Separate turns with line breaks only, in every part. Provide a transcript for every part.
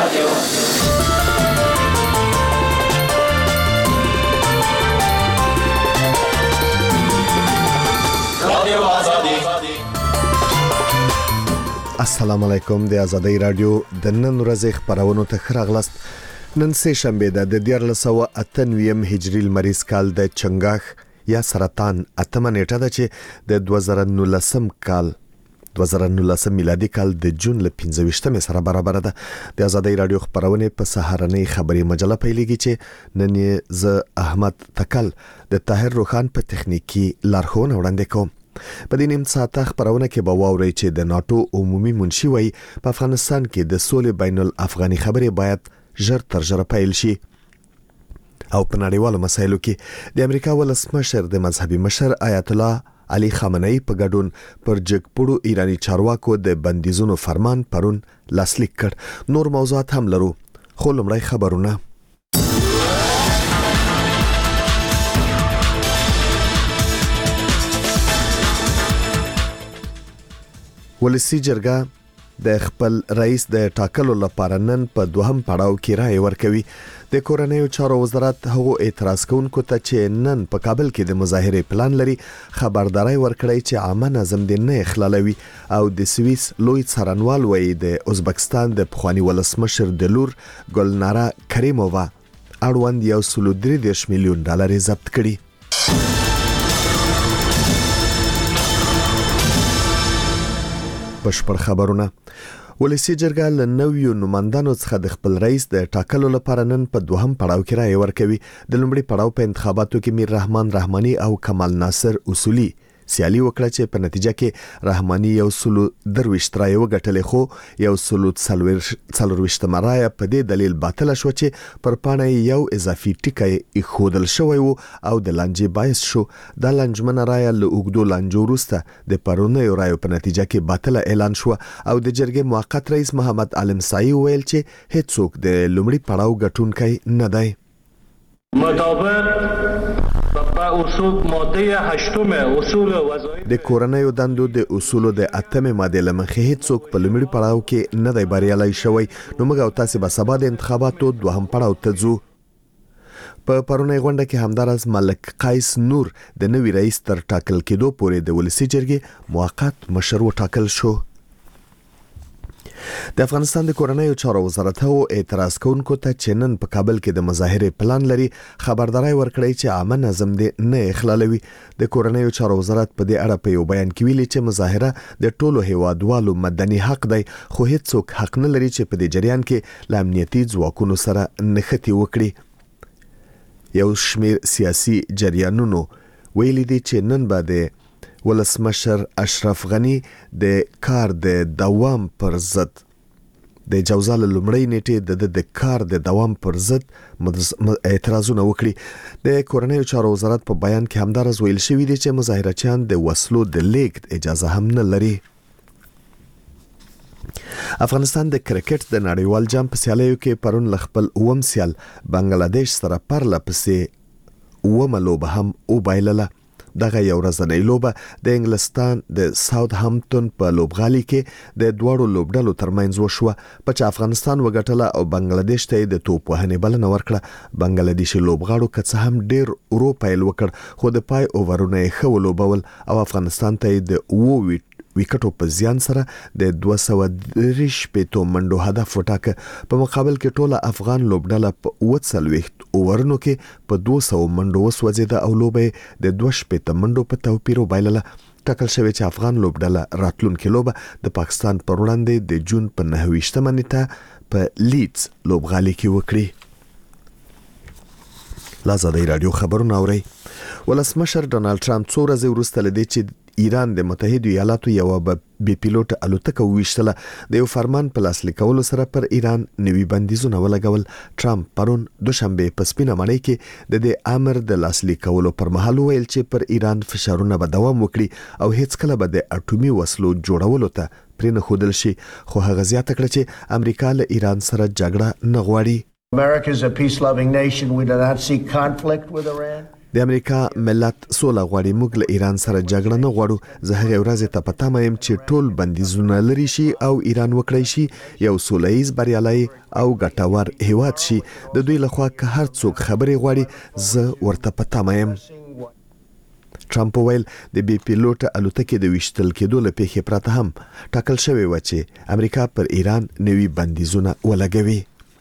السلام علیکم. د آزادۍ رادیو د نن ورځې خبرونو ته ښه راغلاست. نن سه شنبه ده د 1498 هجری لمریز کال د چنګاښ یا سرطان اتمه نیټه ده چې د 2019 کال 2019 میلادي کال د جون ل 15 سره برابر ده. د آزادۍ رادیو خبرونه په سهارنۍ خبري مجله پیلېږي چې نن ز احمد تکل د طاهر روخان په تخنیکی لارښوونه وړاندې کوم. په دې نیم ساعته خبرونه کې به واوري چې د ناتو عمومي منشي وای په افغانستان کې د سولې بین الافغاني خبرې باید ژر تر ژره پیل شي. او په نړیوالو مسایلو کې د امریکا ولسمشر د مذهبي مشر آیت الله علي خامنه‌ای په ګډون پر جګپړو ایرانی چارواکو د بندیزونو فرمان پرون لاسلیک کړ. نور موضوعات هم لرو خو لمړی خبرونه. ولسی جرګه د خپل رئیس د ټاکلو لپاره نن په دوهم پړاو کې رائے ورکوي. د کورنیو چارو وزارت هغه اعتراض کوونکو ته چې نن په کابل کې د مظاهره پلان لري خبرداري ورکړی چې عامه نظم دې نه اخلالوي. او د سویس لوی څارنوال وایي د ازبکستان د پخوانی ولسمشر د لور ګلنارا کریمووا اړوند $1.3 میلیون ضبط کړي. بشپړ خبرونه. ولسی جرګه له نویو نمائندانو څخه د خپل رئیس د ټاکلو لپاره نن په دوهم پړاو کې رائے ورکوي. د لومړي پړاو په انتخاباتو کې میر رحمان رحماني او کمال ناصر اصولي سیالي وکړه چې په نتیجه کې رحماني 123 رایې وګټلې خو 124 رایه په دې دلیل باطل شو چې پر پاڼه یو اضافي ټکی خودل شوی وو او د لانجې باعث شو. د لانجمنه رایه له اوګدو لانجو وروسته د پرونی رایو په نتیجه کې باطل اعلان شو او د جرګې موقت رئیس محمد علم سایي ویل چې هیڅوک د لومړي پړاو ګټونکی نه دی.
مطابق اصول ماده 8 اصول وظایف
د کورنیو دندو د اصولو د 8 ماده لمخې هیڅوک په لومړي پړاو کې نه دی بریالي شوی. نو موږ او تاسو به سبا د انتخاباتو دوهم پړاو ته ځو. په پرونی غونډه کې همدارس ملک قیس نور د نوي رئیس تر ټاکل کېدو پورې د ولسی جرګې موقت مشر وټاکل شو. د افغانستان د کورنیو چارو وزارت هو اعتراض کوونکو ته چې نن په کابل کې د مظاهره پلان لري خبرداري ورکړی چې عامه نظم دې نه اخلالوي. د کورنیو چارو وزارت په دې اړه په یو بیان کې ویلي چې مظاهره د ټولو هیوادوالو مدني حق دی خو هیڅوک حق نه لري چې په دې جریان کې له امنیتي ځواکونو سره نښتې وکړي. یو شمیر سیاسي جریانونو ویلي دي چې نن به د ولسمشر اشرف غنی د کار د دوام پر ضد د جوزال لومړی نیټه د کار د دوام پر ضد اعتراضونه وکړي. د کورنیو چارو وزارت په بیان کې همدارس ویل شوی دی چې مظاهرچیان د وسلو د لیږد اجازه هم نه لري. افغانستان د کرکټ د نړیوال جام په سیالیو کې پرون خپل اوم سیال بنگلاديش سره پرله پسې اومه لوبه هم وبایلله. دغه یو ورځنۍ لوبه د انګلستان د ساوث هامپټن په لوبغالي کې د دوړو لوبډلو ترمنځ وشوه په چې افغانستان وګټله او بنگلاديش ته د توپ وهنې بلنه ورکړه. بنگلاديشي لوبغاړو که څه هم ډیر ورو پیل وکړ خو د پای اوورونه یې ښه ولوبول او افغانستان ته د ویکټو په زیان سره د 230 منډو هدف وټاکه. په مقابل کې ټوله افغان لوبډله په 40 اوورونو کې په 200 منډو وسوځیده او لوبه د 2 منډو په توپیر وبایلله. ټاکل شوی چې افغان لوبډله راتلونکي لوبه د پاکستان پر وړاندې د جون په 9 نیټه په لیدز لوبغالي کې وکړي. آزادۍ رادیو خبرونه اوري. ولسمشر ډونالد ټرمپ څو ورځې وروسته لدی چې ایران د متحده ایالاتو یو بي پیلوټ الوتکه وویشتله د یو فرمان په لاسلیک کولو سره پر ایران نوي بندیزونه ولګول. ټرمپ پرون دوشنبه په سپینه ماڼۍ کې د دې امر د لاسلیک کولو پر مهال ویل چې پر ایران فشارونه به دوام وکړي او هیڅ کله به د اټومي وسلو جوړولو ته پرې نه ښودل شي. خو هغه زیاته کړه چې امریکا له ایران سره جګړه نه غواړي.
America is a peace-loving nation. We do not seek conflict with Iran.
د امریکا ملت سوله غواړي، موږ له ایران سره جګړه نه غواړو. زه هغه ورځ ته پته مایم چې ټول بندیزونه لري شي او ایران وکړي شي یو سولهییز بریالي او ګټور هیواد شي. د دوی لخوا که هر څوک خبرې غواړي زه ورته پته مایم. ټرمپ ویل د بي پیلوټ الوتکې د وشتل کېدو له پیښې پرته هم ټاکل شوی و چې امریکا پر ایران نوي بندیزونه ولګوي.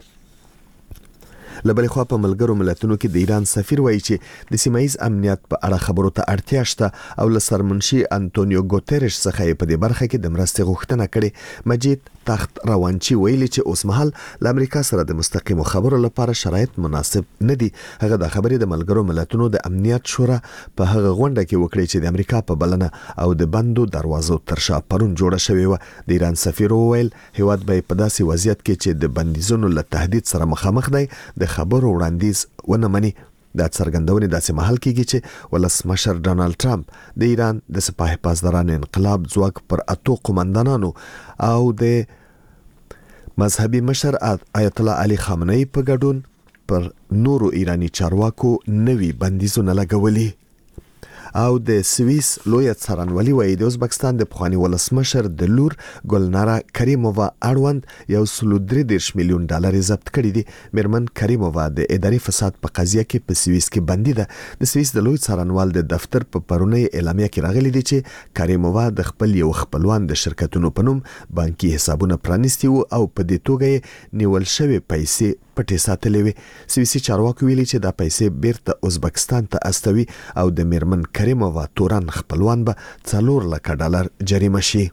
لبل خو په ملګرو ملتونو کې د ایران سفیر وایي چې د سیمایي امنیت په اړه خبرو ته اړتیا شته او له سرمنشي انټونیو ګوتيريش څخه په دې برخه کې د مرستې غوښتنه کړې. مجید تخت روانچی ویلي چې اوس مهال له امریکا سره د مستقیمو خبرو لپاره شرایط مناسب نه دي. هغه د خبرې د ملګرو ملتونو د امنیت شورا په هغه غونډه کې وکړي چې د امریکا په بلنه او د بندو دروازو ترشا پرون جوړه شوې و. د ایران سفیر ویل هیواد به په داسې وضعیت کې چې د بندیزونو له تهدید سره مخامخ دی د خبرو وړاندیز ونه مني. دا څرګندونه داسې محل کېږي چې ولسمشر ډونالد ټرمپ د ایران د سپاه پاسداران انقلاب ځواک پر 8 قومندانانو او د مذهبي مشر آیت الله علي خامنه‌ای په ګډون پر نورو ایرانی چارواکو نوي بندیزونه لګولي. او د سویس لوی څارنوالي وایي د ازبکستان د پخوانی ولسمشر د لور ګلنارا کریمووا اړوند $1.3 میلیون ضبط کړي دي. میرمن کریمووا د اداري فساد په قضیه کې په سویس کې بندي ده. د سویس د لوی څارنوال د دفتر په پرونی اعلامیه کې راغلي دي چې کریمووا د خپل یو خپلوان د شرکتونو په نوم بانکي حسابونه پرانیستي وو او په دې توګه نیول شوی پیسې پټې ساتلې وي. سویسي چارواکو ویلي چې دا پیسې بیرته ازبکستان ته استوي او د میرمن کریمووا تورن خپلوان به $4 لک جریمه شي.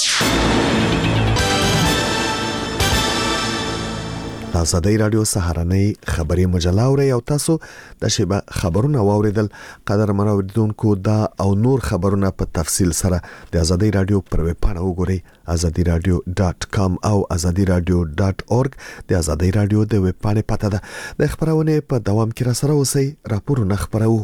آزادی رادیو سهارنۍ خبري مجله اوري او تاسو د شیبه خبرونه واوریدل. قدر منوریدونکو دا او نور خبرونه په تفصیل سره د آزادی رادیو پر ویب پاڼه وګورئ azadiradio.com او azadiradio.org. د آزادی رادیو د ویب پاڼې پته ده. د خبرونه په دوام کې را سره اوسئ. راپورونه خبرو.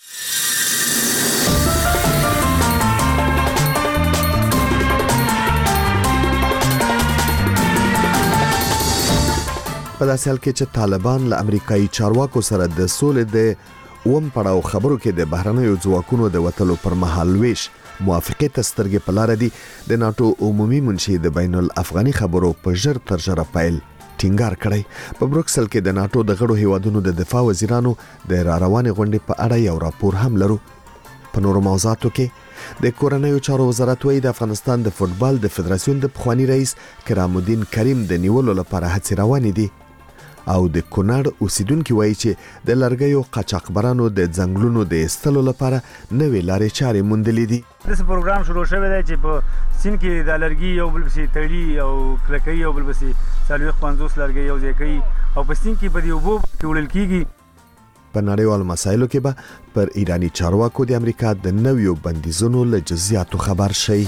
په داسې حال کې چې طالبان له امریکایي چارواکو سره د سولې د اوم پړاو خبرو کې د بهرنیو ځواکونو د وټلو پر مهال ویش موافقه تسترګې په لار دي. د ناتو عمومي منشي د بین الافغاني خبرو په ژر تر ژره پیل ټینګار کړی. په بروکسل کې د ناتو د غړو هیوادونو د دفاع وزیرانو د روانې غونډې په اړه یو راپور هم لرو. په نورو موضوعاتو کې د کورنیو چارو وزارت وایي د افغانستان د فوتبال د فدراسیون د پخوانی رئیس کرام الدین کریم د نیولو لپاره هڅې روانې دي. او د کونړ اوسیدونکو وایي چې د لرګیو قاچاقبرانو د ځنګلونو د استلو لپاره نوې لارې چارې موندلې دي.
دغه پروګرام شروع شوی دی چې په سین کې د لرګي یو بل بسي تړي او کلکې یو بل بسي 450 لرګي یو ځای او په سین کې په دیو بو ټول کېږي.
په نړیوال مسایلو کې به پر ایرانی چارواکو د امریکا د نویو بندیزونو له جزئیاتو خبر شي.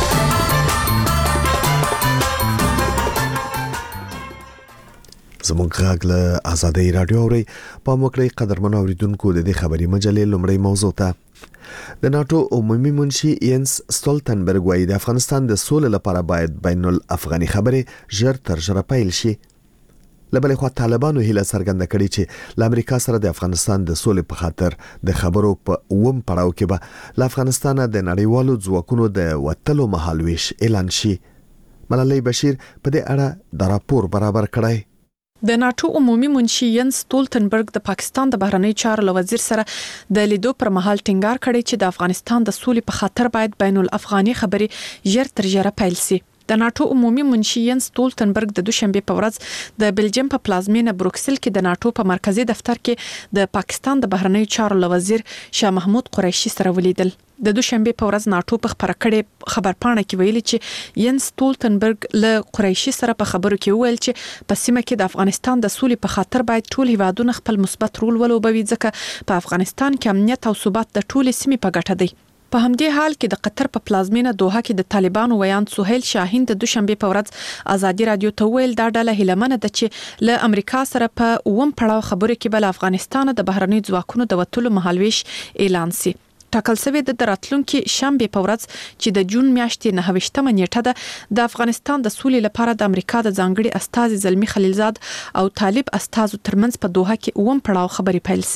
زموږ غږ له آزادی رادیو اوري. په موکړی قدرمن اوریدونکو د دې خبري مجلې لومړی موضوع ته د ناتو عمومي منشي ینس ستولتنبرګ وایي د افغانستان د سولې لپاره باید بین الافغاني خبرې ژر تر ژره پیل شي. لبل خو طالبانو هیله څرګنده کړې چې له امریکا سره د افغانستان د سولې په خاطر د خبرو په اوم پړاو کې به له افغانستان د نړیوالو ځواکونو د وټلو مهالويش اعلان شي. ملالۍ بشیر په دې اړه د راپور برابر کړی.
د ناتو عمومي منشي ینس ستولتنبرګ د پاکستان د بهرنی چارو وزیر سره د لیدو پر مهال ټینګار کړی چې د افغانستان د سولې په خاطر باید بین الافغاني خبرې ژر تر ژره پیل شي. د ناتو عمومي منشي ینس ستولتنبرګ د دوشنبه په ورځ د بلجیم په پلازمینه بروکسل کې د ناتو په مرکزی دفتر کې د پاکستان د بهرنی چارو وزیر شاه محمود قریشي سره ولیدل. د دوشنبه په ورځ ناتو په خبره کړې خبرپاڼه کې ویلي چې ینس ستولتنبرګ له قریشي سره په خبرو کې ویل چې په سیمه کې د افغانستان د سولې په خاطر باید ټول هیوادونه خپل مثبت رول ولوبوي ځکه په افغانستان کې امنیت او ثبات د ټول سیمې په ګټه دی. په همدې حال کې د قطر په پلازمینه دوحه کې د طالبانو ویان سهیل شاهین د دوشنبه په ورځ آزادي رادیو ته ویل دا ډله هیلمنه ده چې له امریکا سره په اوم پړاو خبرو کې بل افغانستان د بهرنی ځواکونو د وټلو مهالويش اعلان شي. ټاکل شوی د راتلونکو شنبه په ورځ چې د جون میاشتې 9 نیټه ده د افغانستان د سولې لپاره د امریکا د ځانګړي استازي زلمی خلیلزاد او طالب استازو ترمنځ په دوحه کې اوم پړاو خبرې پیل شي.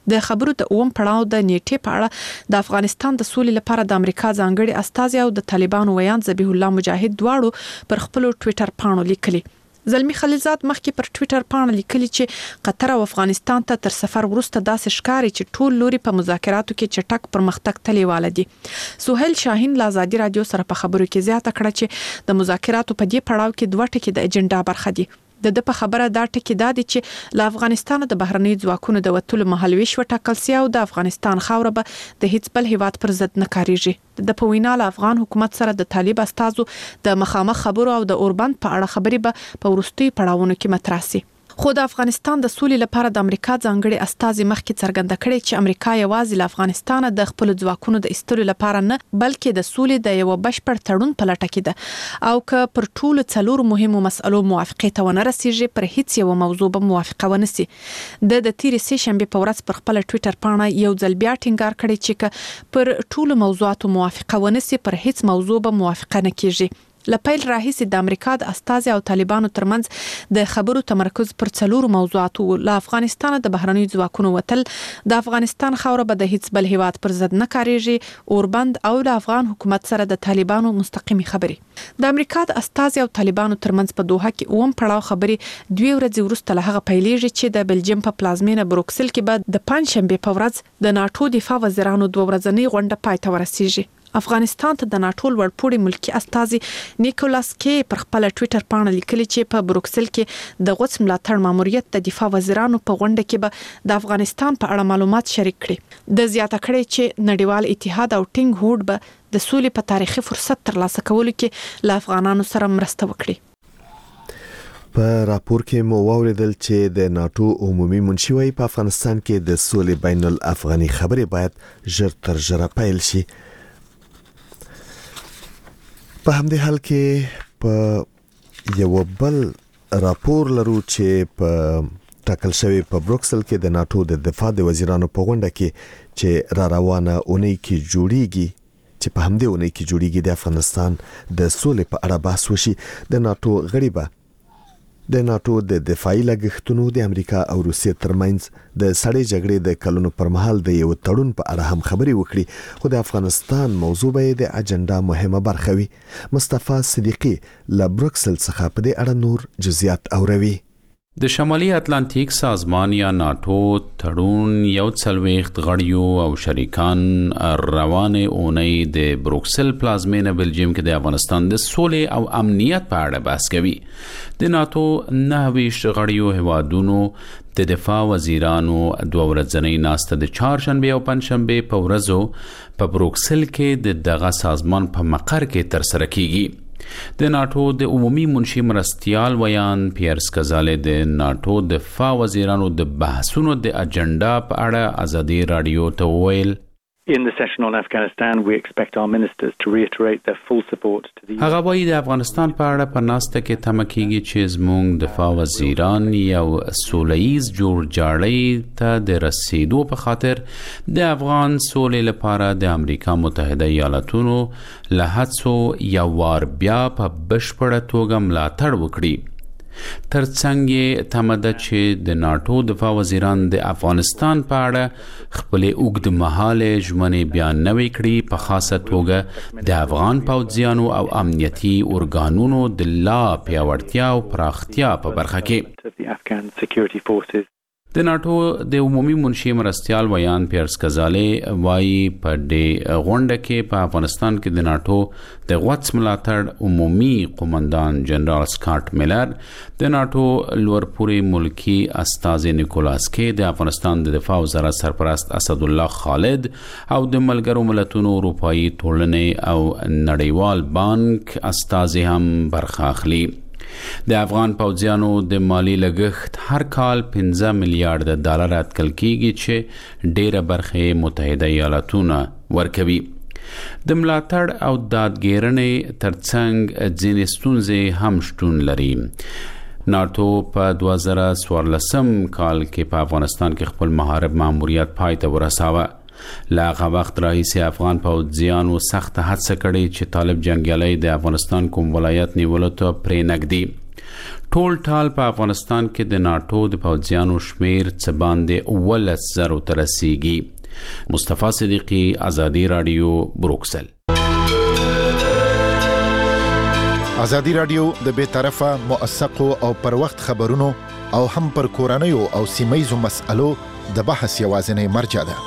د خبرو د اوم پړاو د نیټه په اړه د افغانستان د سولې لپاره د امریکا ځانګړي استازي او د طالبانو ویان ذبیح الله مجاهد دواړو پر خپل ټوئیټر پاڼو لیکلي. زلمی خلیلزاد مخکې پر ټوئیټر باندې لیکلي چې قطر او افغانستان ته تر سفر وروسته داسې ښکاري چې ټول لوري په مذاکراتو کې چټک پرمختګ تلیواله دي. سهیل شاهین له آزادي رادیو سره په خبرو کې زیاته کړه چې د مذاکراتو په دې پړاو کې دوه ټکي د اجنډا برخه دي. د په خبره دا ټکی دا دي چې له افغانستان د بهرنی ځواکونو د وټولو مهالويش وټاکل سي او د افغانستان خاوره به د هیڅ بل هیواد پر ضد نه کاریږي. د په وینا له افغان حکومت سره د طالب استازو د مخامخ خبرو او د اوربند په اړه خبري به په ورستي پړاوونو کې مطرح سي. خو د افغانستان د سولې لپاره د امریکا ځانګړي استازي مخکې څرګنده کړي چې امریکا یوازې له افغانستان د خپل ځواکونو د ایستلو لپاره نه بلکې د سولې د یو بشپړ تړون په لټه کې ده او که پر ټولو څلور مهمو مسألو موافقه ته ونه رسیږي پر هیڅ یو موضوع به موافقه ونه سي. د تیرې سه شنبه په ورځ پر خپل ټوئیټر باندې یو ځل بیا ټینګار کړی چې پر ټولو موضوعاتو موافقه ونه سي پر هیڅ موضوع به موافقه نه کیږي. لپیل راهیسي د امریکا د استازي او طالبانو ترمنځ د خبرو تمرکز پر څلورو موضوعاتو له افغانستان د بهرنی ځواکونو وتل، د افغانستان خاوره به د هیڅ بل هیواد پر ضد نه کاریږي، اوربند او د افغان حکومت سره د طالبانو مستقیمي خبري. د امریکا د استازي او طالبانو ترمنځ په دوحه کې اوم پړاو خبري 2 ورځې وروسته له هغه پیلېږي چې د بلجیم په پلازمینه بروکسل کې به د پنځشنبه په ورځ د ناتو دفاع وزیرانو 2 ورځنۍ غونډه پای ته ورسیږي. افغانستان ته د ناتو لوړپوړي ملکی استازي نیکولاس کې پر خپل ټوئیټر باندې لیکلي چې په بروکسل کې د غوڅ ملاتړ ماموریت د دفاع وزیرانو په غونډه کې به د افغانستان په اړه معلومات شریک کړي. د زیاته کړي چې نړیوال اتحاد او ټینګ هوډ به د سولې په تاریخي فرصت ترلاسه کولو کې له افغانانو سره مرسته وکړي.
په راپور کې مو واوریدل چې د ناتو عمومي منشي وايي په افغانستان کې د سولې بین الافغاني خبرې باید ژر تر ژره پیل شي. په همدې حال کې په یو بل راپور لرو چې په ټاکل شوی په بروکسل کې د ناتو د دفاع د وزیرانو په غونډه کې چې را روانه اونۍ کې جوړیږي چې په همدې اونۍ کې جوړیږي د افغانستان د سولې په اړه بحث وشي. د ناتو غړي به د ناتو د دفاعي لګښتونو د امریکا او روسیې ترمنځ د سړې جګړې د کلونو پر مهال د یو تړون په اړه هم خبرې وکړي، خو د افغانستان موضوع به د اجنډا مهمه برخه وي. مصطفی صدیقی له بروکسل څخه په دې اړه نور جزئیات اوروي.
د شمالي اتلانتیک سازمان یا ناتو تړون یو څلوېښت غړیو او شریکان روانه اونۍ د بروکسل پلازمینه بلجیم کې د افغانستان د سولې او امنیت په اړه بحث کوي. د ناتو 9 غړیو هیوادونو د دفاع وزیرانو 2 ورځنۍ ناسته د چهارشنبه او پنځشنبه په ورځو په بروکسل کې د دغه سازمان په مقر کې ترسره کیږي. د ناتو د عمومي منشي مرستیال ویان پیرس کزاله د ناتو دفاع وزیرانو د بحثونو د اجنډا په اړه آزادي رادیو ته وویل.
In the session on Afghanistan, we expect our ministers to reiterate their full support to the...
هغه وایي د افغانستان په اړه په ناسته کې تمه کیږي چې زموږ دفاع وزیران یو سوله‌ییز جوړجاړی ته د رسیدو په خاطر د افغان سولې لپاره د امریکا متحده ایالاتونو له هڅو یو وار بیا په بشپړه توګه ملاتړ وکړي. ترڅنګ یې تمه ده چې د ناتو دفاع وزیران د افغانستان په اړه خپل اوږدمهاله ژمنې بیان نوي کړي، په خاصه توګه د افغان پوځیانو او امنیتي ارګانونو د لا پیاوړتیا او پراختیا په برخه کې. د ناتو د عمومي منشي مرستیال ویان پیرس کزاله وایي په دې غونډه کې په افغانستان کې د ناتو د غوڅ ملاتړ عمومي قومندان جنرال سکاټ میلر، د ناتو لوړپوړي ملکی استازي نیکولاس کې، د افغانستان د دفاع وزارت سرپرست اسد الله خالد او د ملګرو ملتونو اروپایي ټولنې او نړیوال بانک استازي هم برخه اخلي. د افغان پوځیانو د مالی لګښت هر کال 15 میلیارډ ډالر اټکل کیږي چې ډیره برخه متحده ایالاتونه ورکوي. د ملاتړ او دادګیرنې ترڅنګ ځینې ستونزې هم شتون لري. ناتو په 2014 کال کې په افغانستان کې خپل محارب ماموریت پای ته ورساوه. له هغه وخت راهیسې افغان پوځیانو سخت هڅه کړې چې طالب جنګیالي د افغانستان کوم ولایت نیولو ته پرې نږدي. ټول ټال په افغانستان کې د ناټو د پوځیانو شمیر څه باندې 11,000 ته رسیږي. مصطفی صدیقی، آزادی رادیو، بروکسل.
آزادی رادیو د بے طرفه، موثقو او پر وخت خبرونو او هم پر کورنیو او سیمایزو مسألو د بحث یوازینی مرجع ده.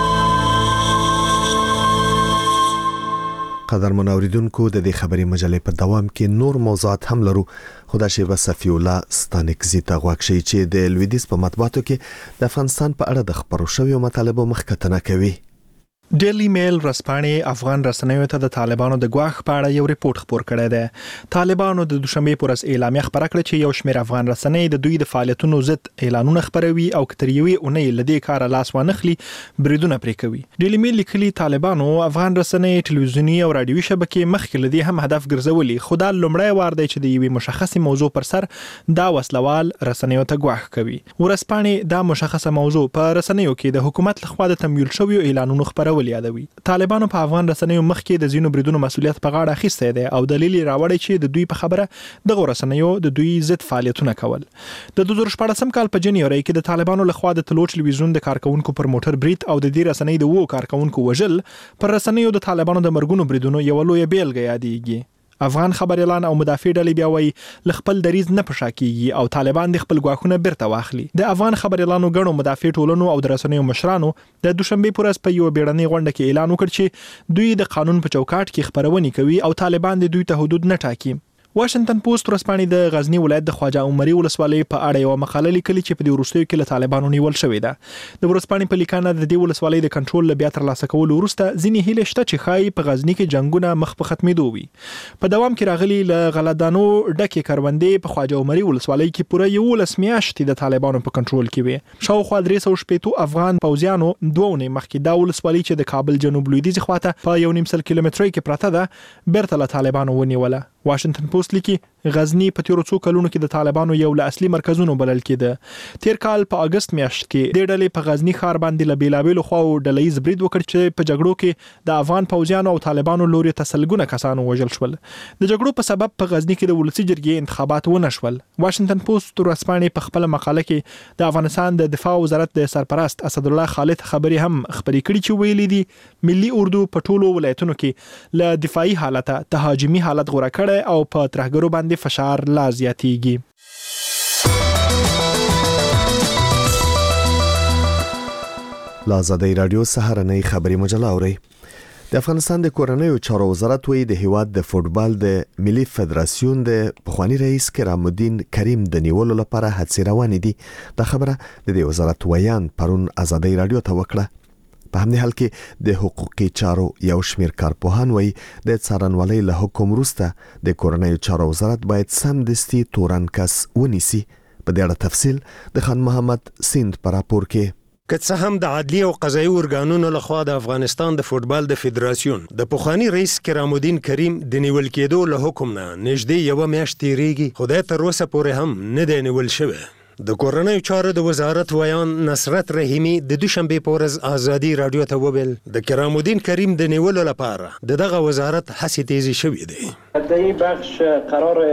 قدرمن اوریدونکو، د دې خبري مجلې په دوام کې نور موضوعات هم لرو. خدا شیبه صفی الله ستانکزی ته غواړي چې د لویدیس په مطبوعاتو کې د افغانستان په اړه د خبرو شویو مطالبو مخکتنه کوي.
ډیلی میل رسپانې افغان رسنیو ته د طالبانو د ګواښ په اړه یو ریپورت خپور کړی دی. طالبانو د دوشنبه پر ورځ اعلامیه خبره کړې چې یو شمېر افغان رسنۍ د دوی د فعالیتونو ضد اعلانونه خپروي او کتر یوې اونۍ لدې کار لاس وانخلي بریدونه پرې کوي. ډیلی میل لیکلي طالبانو افغان رسنۍ، ټلویزیونی او رادیوي شبکې مخکې لدې هم هدف ګرځولي، خو دا لومړی وار دی چې د یوې مشخصې موضوع پر سر دا وسلوال رسنیو ته ګواښ کوي. ورسپانې دا مشخصه موضوع په رسنیو کې د حکومت لخوا د تمویل شویو اعلانونو خپرول یادوي. طالبانو په افغان رسنیو مخکې د زینو بریدونو مسولیت په غاړه اخیستی دی او دلیل راوړی چې د دوی په خبره دغه رسنیو د دوی ضد فعالیتونه کول. د 2014 کال په جنوري کې د طالبانو لخوا د تلو ټلویزیون د کارکونکو پر موټر برید او د دې رسنۍ د وو کارکونکو وژل پر رسنیو د طالبانو د مرګونو بریدونو یو لوی بیلګه یادېږي. افغان خبر اعلان او مدافع ډلې بیا وایي ل خپل دریز نه پښا کیږي او طالبان د خپل ګواښونه بیرته واخلي. د افغان خبر اعلانو غنو مدافع ټولنو او د رسنیو مشرانو د دوشنبه پر ورځ په یو بیړنۍ غونډه کې اعلان وکړ چې دوی د قانون په چوکاټ کې خبرونه کوي او طالبان د دوی ته حدود نه ټاکي. واشنگټن پوسټ ورسپانې د غزنی ولایت د خواجه عمري ولسوالۍ په اړه یو مقاله لیکلې چې په دې وروستیو کې له طالبانو نیول شوې ده. د ورسپانې په لیکنه د دې ولسوالۍ د کنټرول له بیا ترلاسه کولو وروسته ځینې هیلې شته چې ښایي په غزنی کې جنگونه مخ په ختمېدو وي. په دوام کې راغلي له غلدانو ډکې کروندې په خواجه عمري ولسوالۍ کې پوره 11 میاشتې د طالبانو په کنټرول کې وي. شاوخوا 360 افغان پوځیانو 2 ونې مخکې دا ولسوالۍ چې د کابل جنوب لویدیځ خواته په 1.5 کیلومترۍ کې پراته ده بیرته له طالبانو ونیوله. واشنگټن پوسټ لیکي غزنی په تیرو څو کلونو کې د طالبانو یو له اصلي مرکزونو بلل کېده. تیر کال په اگست میاشت کې د ډلې په غزنی ښار باندې له بیلابېلو خواو ډلهییز برید وکړ چې په جګړو کې د افغان پوځیانو او طالبانو لوري تسلګونه کسانو وژل شول. د جګړو په سبب په غزنی کې د ولسی جرګې انتخابات ونه شول. واشنگټن پوسټ ورسپانې په خپل مقاله کې د افغانستان د دفاع وزارت د سرپرست اسد الله خالد خبري هم خبري کړي چې ویلي دي ملي اردو په ټولو ولایتونو کې له دفاعي حالت تهاجمي حالت غوړه کړي او په ترهګرو باندې فشار لا زیاتېږي.
لا آزادی رادیو سهارنۍ خبري مجله اوري. د افغانستان د کورنیو چارو وزارت وی د هیواد د فوتبال د ملي فدراسیون د پخوانی رئیس کرام الدین کریم د نیولو لپاره هڅې روانې دي. دا خبره د دې وزارت ویان پرون آزادی رادیو ته وکړه. په همدې حال کې د حقوقي چارو یو شمېر کارپوهان وایي د څارنوالۍ له حکم وروسته د کورنیو چارو وزارت باید سمدستي تورن کس ونیسي. په دې اړه تفصیل د خان محمد سیند په راپور کې.
که څه هم د عدلي او قضایي ارګانونو لخوا د افغانستان د فوتبال د فدراسیون د پخوانی رئیس کرام الدین کریم د نیول کېدو له حکم نه نږدې یو میاشت تیریږي، خدای تر اوسه پورې هم نه دی نیول شوی. د کورنیو چارو د وزارت ویان نصرت رحیمی د دوشنبه په ورځ آزادی رادیو ته وویل د کرام الدین کریم د نیولو لپاره دغه وزارت هڅې تیزی شوې دي.
د بخش قرار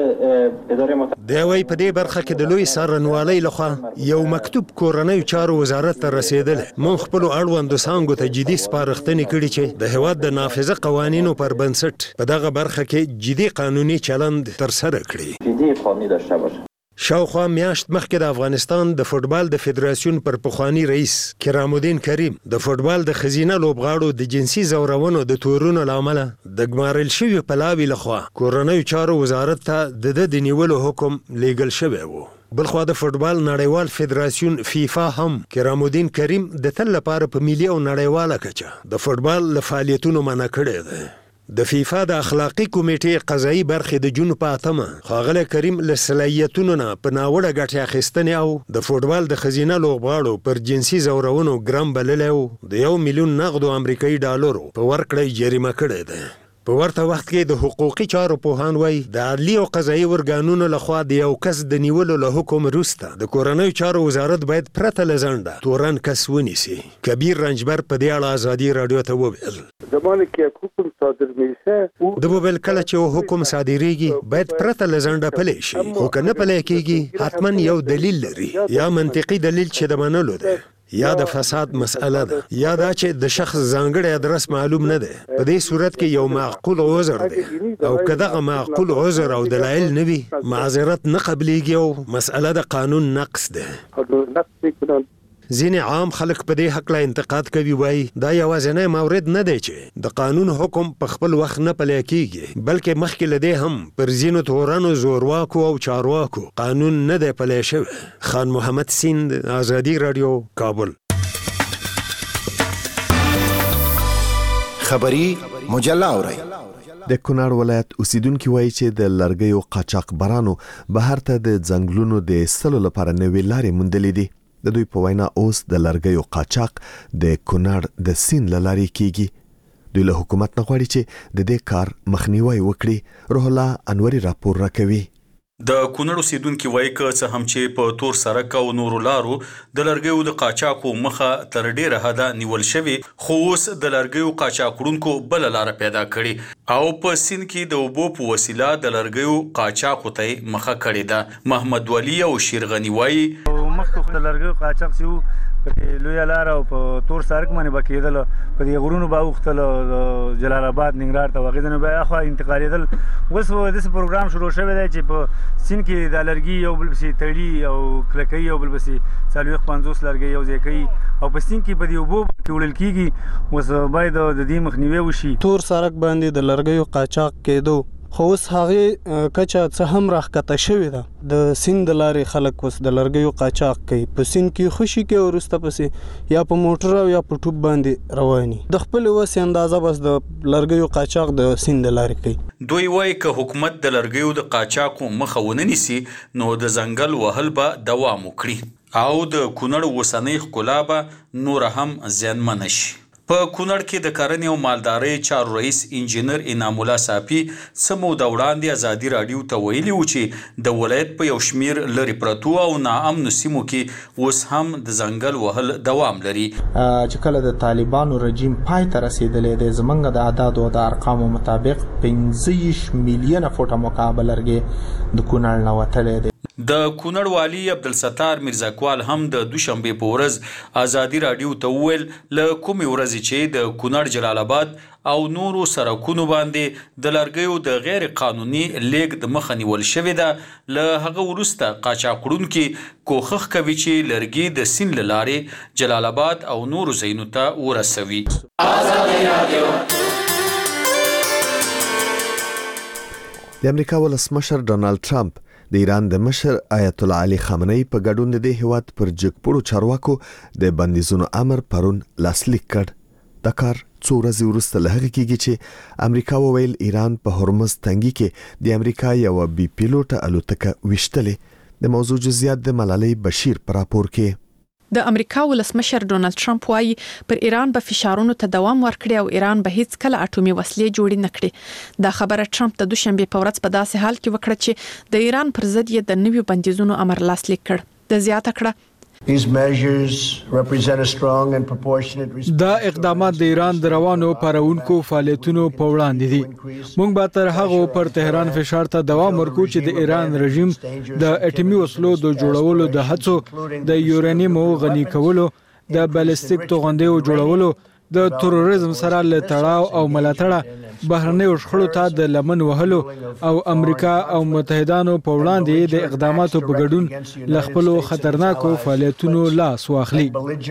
اداره
د وی په دې برخه کې د لوی څارنوالۍ لخوا یو مکتوب کورنیو چارو وزارت ته رسیدل. مونږ خپل اړوندو څانګو ته جدي سپارښتنې کړې چې د هیواد د نافذه قوانینو پر بنسټ په دغه برخه کې جدي قانوني چلند ترسره کړي.
جدي قانوني داشته باشه.
شاوخوا میاشت مخکې د افغانستان د فوتبال د فدراسیون پر پخوانی رئیس کرام الدین کریم د فوتبال د خزینه لوبغاړو د جنسي زورونو د تورونو لامل د ګمارل شوی پلاوی لخوا کورنیو چارو وزارت ته د نیولو حکم لیږل شوی و. بلخوا د فوتبال نړیوال فدراسیون فیفا هم کرام الدین کریم د تل لپاره په ملي او نړیواله کچه د فوتبال له فعالیتونو منع کړی دی. د فیفا د اخلاقی کمیټې قضایي برخې د جون په اتمه ښاغلی کریم له صلاحیتونو نه په ناوړه ګټې اخیستنې او د فوتبال د ښځینه لوبغاړو پر جنسي زورونو ګرم بللی او د 1 میلیون نغدو امریکایي ډالرو په ورکړه جریمه کړی دی. په ورته وخت کې د حقوقي چارو پوهان وایي د عدلي او قضایي ارګانونو لخوا د یو کس د نیولو له حکم وروسته د کورنیو چارو وزارت باید پرته له ځنډه تورن کس ونیسي. کبیر رنجبر په دې اړه آزادي رادیو ته وویل
زمانه کې حکم
د موبایل کله چې حکم صادریږي باید پرته لزنده پلي شي خو کنه پلي کېږي حتما یو دلیل لري یا منطقي دلیل چې د منلو ده یا د فساد مسأله ده یا دا چې د شخص ځانګړی ادرس معلوم نه ده په دې صورت کې یو معقول عذر ده او که دغه معقول عذر او دلایل نه وي معذرت نه قبلېږي او مسأله د قانون نقص ده ځینې عام خلک په دې حق لا انتقاد کوي وایي دا یوازینی مورد نه دی چې د قانون حکم په خپل وخت نه پلی کېږي بلکې مخکې له دې هم پر ځینو تورنو زورواکو او چارواکو قانون نه دی پلی شوی. خان محمد سیند، آزادي رادیو، کابل.
خبری مجله اورئ.
د کونړ ولایت اوسیدونکو وایي چې د لرګیو قاچاقبرانو بهر ته د ځنګلونو د ایستلو لپاره نوې لارې موندلې دي. د دوی په وینا اوس د لرګیو قاچاق د کونړ د سیند له لارې کیږي. دوی له حکومت نه غواړي چې د دې کار مخنیوي وکړي. روح الله انوري راپور راکوي.
د کونړ اوسیدونکو وایي که څه هم چې په تور سرک او نورو لارو د لرګیو د قاچاقو مخه تر ډیره حده نیول شوی خو اوس د لرګیو قاچاقونکو بل لار پیدا کړي او په سیند کې د اوبو په وسیله د لرګیو قاچاقو ته مخه کړي ده. محمد ولی او شیرغنی وایي
مخکې د لرګیو قاچاق چې په لوی لار او په تور سرک باندې بکیدل په دې غرونو به وختل جلال آباد ننګرهار ته وغیدنه به اخوا انتقالیدل. اوس د پروګرام شروع شوی دی چې په سین کې د لرګي یو بل بسي تړي او کلکې یو بل بسي 450 لرګي یو ځای کوي او په سین کې په دې وبو کې وړل کیږي. اوس باید د دې مخنیوي وشي.
تور سرک باندې د لرګیو قاچاق کېدو خو اوس هغه کچا څه هم راخته شوی ده. د سیند لارې خلک اوس د لرګیو قاچاق کوي په سیند کې خوشي کې ورسته پسې یا په موټر او یا په ټوب باندې رواني د خپل وس اندازه بس د لرګیو قاچاق د سیند لارې کوي.
دوی وایي که حکومت د لرګیو د قاچاقو مخه ونه نیسي نو د ځنګل وهل به دوام وکړي او د کونړ وسنۍ ښکلا به نور هم زیانمن شي. په کونړ کې د کرنې او مالدارۍ چارو رئیس انجینر انعام الله صافي څه موده وړاندې ازادي راډیو ته ویلي و چې د ولایت په یو شمیر لرې پرتو او ناامنو سیمو کې اوس هم د ځنګل وهل دوام لري.
چې کله د طالبانو رژیم پای ته رسیدلې د زمنګ د اعداد او د ارقامو مطابق 15 میلیونه فوټه مکعب لرګي د کونړ نه وتلې دي.
د کونړ والی عبدالستار میرزاکوال هم د دوشنبه په ورځ ازادي راډیو ته وویل له کومې ورځې چې د کونړ جلال آباد او نورو سرکونو باندې د لرګیو د غیر قانوني لیږد مخه نیول شوې ده له هغه وروسته قاچاقړونکي کوښښ کوي چې لرګي د سیند له لارې جلال آباد او نورو ځایونو ته ورسوي.
ازادي راډیو. د امریکا ولسمشر ډونالد ټرمپ د ایران د مشر آیت الله علي خامنه‌ای په ګډون د هیواد پر جګپړو چارواکو د بندیزونو امر پرون لاسلیک کړ. دا کار څو ورځې وروسته له هغه کېږي چې امریکا وویل ایران په هرمز تنګي کې د امریکا یو بي پیلوټه الوتکه وشتلې. د موضوع جزئیات د ملالۍ بشیر پر راپور کې.
د امریکا ولسمشر ډونالد ټرمپ وايي پر ایران به فشارونو ته دوام ورکړي او ایران به هیڅ کله اټومي وسلې جوړې نه کړي. دا خبره ټرمپ د دوشنبه په ورځ په داسې حال کې وکړه چې د ایران پر ضد یې د نویو بندیزونو امر لاسلیک کړ. د زیاته کړه
دا اقدامات د ایران د روانو پارونکو فعالیتونو په وړاندې دي. موږ به تر هغه پر تهران فشار ته دوام ورکو چې د ایران رژیم د اټومي وسلو د جوړولو د هڅو د یورانیم غني کولو د بالستیک توغندیو جوړولو د تروریزم سره له تړاو او ملاتړه بهرنیو شخړو ته د لمن وهلو او امریکا او متحدانو په وړاندې د اقداماتو په ګډون ل خپل خطرناکو فعالیتونو لاس واخلي.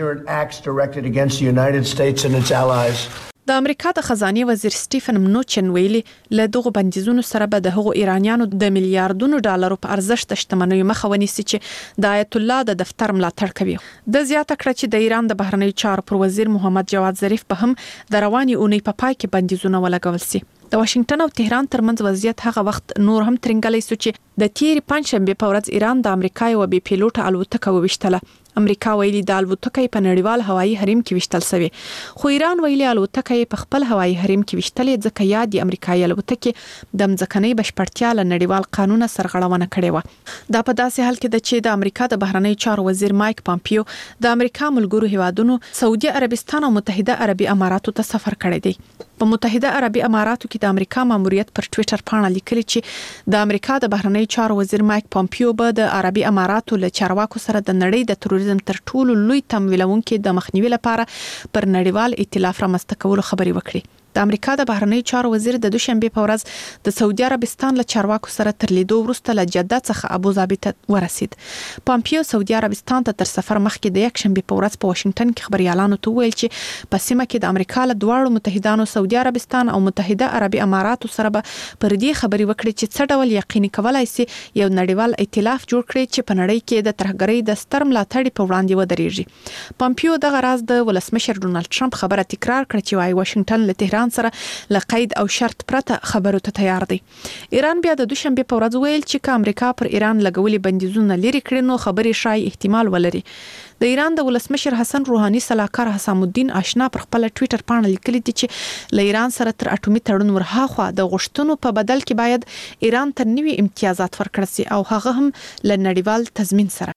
د امریکا د خزانه وزیر سټیفن منوچن ویلي له دغه بندیزونو سره به د هغو ایرانیانو د میلیارډونو ډالرو په ارزښت شتمنۍ مخه ونیسي چې د آیت الله د دفتر ملاتړ کوي. د زیاته کړه چې د ایران د بهرنی چارو پر وزیر محمد جواد ظریف به هم د رواني اونۍ په پای کې بندیزونه ولګول سي. د واشنگټن او تهران ترمنځ وضعیت هغه وخت نور هم ترنګلی سو چې د تیر پنځشنبه په ورځ ایران د امریکا یو بي پیلوټه الوتکه وویشتله. امریکا ویلي د الوتکې په نړیوال هوایي حریم کې وشتل شوی خو ایران ویلي الوتکې په خپل هوایي حریم کې وشتلې ځکه یا د امریکایي الوتکې د مځکنۍ بشپړتیا له نړیوال قانون سرغړونه کړې و. دا په داسې حال کې د چې د امریکا د بهرنی چارو وزیر مایک پامپیو د امریکا ملګرو هیوادونو سعودي عربستان او متحده عربي اماراتو ته سفر کړی دی. په متحده عربي اماراتو کې د امریکا ماموریت پر ټوئیټر باندې لیکلي چې د امریکا د بهرنی چارو وزیر مایک پامپیو به د عربي اماراتو له چارواکو سره د نړۍ د تروریزم تر ټولو لوی تمویلونکو د مخنیوي لپاره پر نړیوال ائتلاف رامنځته کولو خبرې وکړي. د امریکا د بهرنی چارو وزیر د دوشنبه په ورځ د سعودي عربستان له چارواکو سره تر لیدو وروسته له جده څخه ابوظبي ته ورسید. پامپیو سعودي عربستان ته تر سفر مخکې د یک شنبه په ورځ په واشنگټن کې خبريالانو ته ویل چې په سیمه کې د امریکا له دواړو متحدانو سعودي عربستان او متحده عربي اماراتو سره به پر دې خبري وکړي چې څه ډول یقیني کولای شي یو نړیوال ائتلاف جوړ کړي چې په نړۍ کې د ترهګرۍ د ستر ملاتړ په وړاندې ودرېږي. پامپیو دغه راز د ولسمشر ډونالد ټرمپ خبره تکرار کړه چې وايي واشنگټن له تهران سره له قید او شرط پرته خبرو ته تیار دی. ایران بیا د دوشنبه په ورځ ویل چې که امریکا پر ایران لګولي بندیزونه لري کړي نو خبرې شای احتمال ولري. د ایران د ولسمشر حسن روحاني سلاکار حسام الدین آشنا پر خپل ټوئیټر باندې لیکلي دي چې له ایران سره تر اټومي تړون ورهاخوا د غوښتنو په بدل کې باید ایران ته نوي امتیازات ورکړي سي او هغه هم له نړیوال تضمین سره.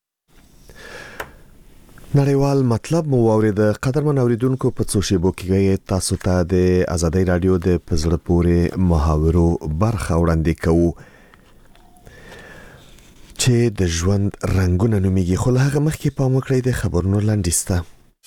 نړیوال مطلب مو واورید. قدرمن اوریدونکو په څو شیبو کې تاسو ته د آزادۍ رادیو د پزړه پورې محاورو برخه وړاندې کوو چې د ژوند رنگونه نوميږي. خو هغه مخکې پام وکړئ د خبرونو لاندې.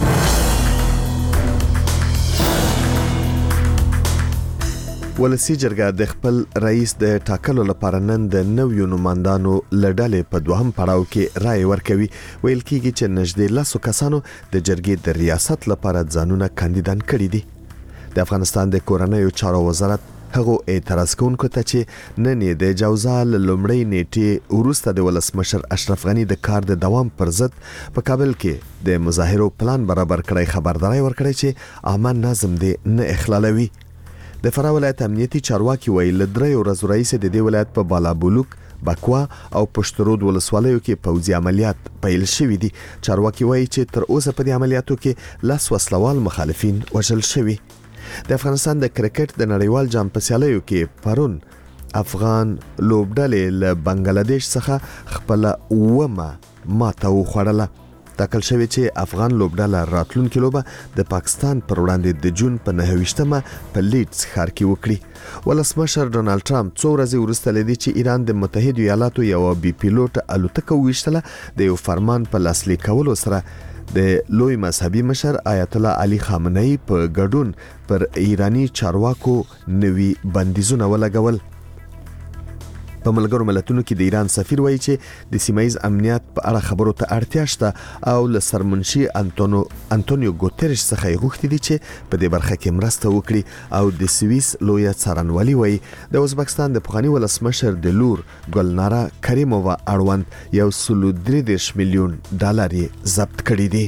ولسی جرګه د خپل رئیس د ټاکلو لپاره نن د نویو نوماندانو لړلې په دوهم پړاو کې رائے ورکوي. ویل کېږي چې نږدې 100 کسانو د جرګې د ریاست لپاره ځانونه کاندیدان کړي دي. د افغانستان د کورنیو چارو وزارت هغه اعتراض کوونکو ته چې نن د جوزال لومړی نیټه وروسته د ولسمشر اشرف غنی د کار د دوام پر ضد په کابل کې د مظاهرو پلان برابر کړی خبرداري ورکړی چې عامه نظم دې نه اخلالوي. د فراه ولایت امنیتي چارواکي ویل درې ورځې رئیس د دې ولایت په بالابلوک، بکوا او پشترود ولسوالیو کې پوځي عملیات پیل شوي دي. چارواکي وایي چې تر اوسه په دې عملیاتو کې 10 وسلوال مخالفین وژل شوي. د افغانستان د کرکټ د نړیوال جام په سیالیو کې پرون افغان لوبډلې له بنگلاديش څخه خپل ومه ماته وخوړله. تاکل شوی چې افغان لوبډله راتلونکي لوبه د پاکستان پر وړاندې د جون په 29مه په لیډز ښار کې وکړي. ولسمشر ډونالد ټرمپ څو ورځې وروسته لیدي چې ایران د متحده ایالاتو یو بي پیلوټ الوتکه ویشتله د یو فرمان په لاسلیک کولو سره د لوی مذهبي مشر آیت الله علي خامنه‌ای په ګډون پر ایرانی چارواکو نوي بندیزونه ولګول. په ملګرو ملتونو کې د ایران سفیر وایي چې د سیمایي امنیت په اړه خبرو ته اړتیا شته او له سرمنشي انټونیو ګوتریش څخه یې غوښتي دي چې په دې برخه کې مرسته وکړي. او د سویس لوی څارنوالي وایي د ازبکستان د پخوانی ولسمشر د لور ګلنارا کریمووا اړوند $133 میلیون ضبط کړي دي.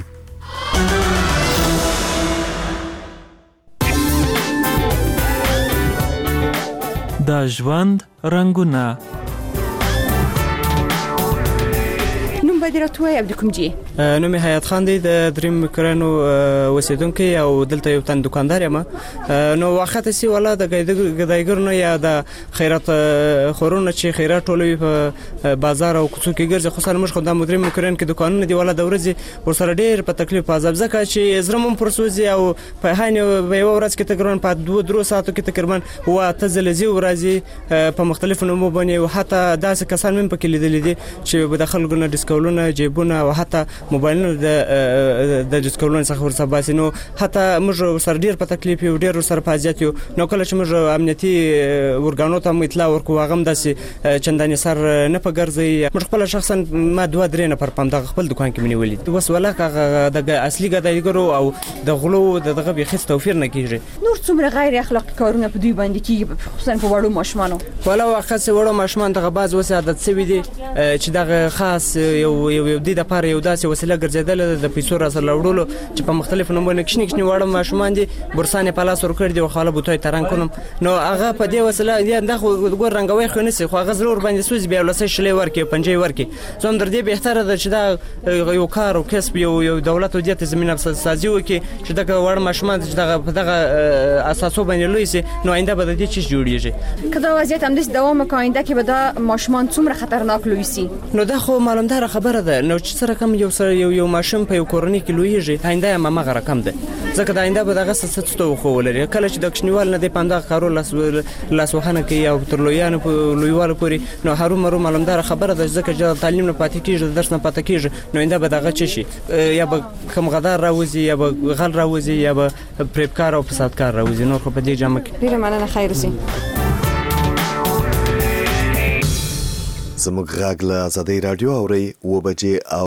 د ژوند رنگونه.
نوم به دې راته وایي عبدالکوم جی؟
نوم یې حیات خان دی، د دریم کرنو اوسیدونکی او دلته یو تن دکاندار یم. نو وخت سي ولا د ګدایګرونو یا د خیرات خورونو چې خیرات ټولوي په بازار او کوڅو کې ګرځي، خو سره موږ خو د دریم کرن کې دکانونه دی ولا د ورځې ورسره ډیر په تکلیف عذاب ځکه چې زرمم پرسوزي او په هاین په یو ورځ کې تقریبا په 2-3 ساعتو کې تقریبا هو تزلزي ورځي په مختلفو نومو باندې او حتی داسې کسان هم پکې لیدل دي چې په داخلونه ډیسکولونه جیبونه او حتی موبایلونه د ډیسکولونه څخه ورسره باسي. نو حتی موږ سره ډیر په تکلیف یو ډیر سره په اذیت یو. نو کله چې موږ امنیتي ورګانو ته اطلاع ورکو هغه هم داسې چندانې سر نه په ګرځي. موږ خپل شخصا ما 2-3 نفر په دغه خپل دکان کې منولې بس ولا د اصلي ګدایګرو او د غلو دغه به خص توفیر نه کیږي.
نور څومره غیر اخلاقی کارونه په دوی باندې کیږي خصوصا په وړو ماشومانو؟
ولا وخت وړو ماشومان دغه باز وسه عادت سوي دي چې دغه خاص یو د لپاره یو داسې وسیله ګرځیدل د پیسو را سره وړلو چې په مختلفو نمونه کښنی وړو ماشومان دي برسانه پلاس ورکړ دي او خاله بوتای تران کوم. نو هغه په دې وسیله یا دغه ګور رنگوي خو نه سي خو هغه ضرور باندې سوز بیا لسه شلې ورکي پنځه ورکي. زم در دې به تر د چې دا یو کار او کسب یو دولت او دې زمينه سازي وکي چې دغه وړ ماشومان چې دغه اساسو باندې لوي سي نو آینده به د دې چیز جوړیږي.
کله وضعیت هم د دوام کوي چې به دا ماشومان څومره خطرناک لوي سي.
نو دا خو معلومدار خبره ده. نو چې سره کوم یو یو ماشوم په یو کورنۍ کې لویږي آینده یې ماما رقم ده ځکه د آینده به دغه څه څه خو ولري کله چې د کښنیوال نه د پاندغه کارو لاسوهنه کوي او تر لویانو لویوالو پورې نو هرو مرو معلومدار خبره ده ځکه چې تعلیم نه پاتې کیږي درس نه پاتې کیږي نو آینده به دغه چی شي یا به کم غدار راوځي یا به غل راوځي یا به پریبکار او فسادکار راوځي نو خو په دې جامه کې
ډیره مننه خیر سي
زموږ غږ له آزادۍ رادیو اوري و بجې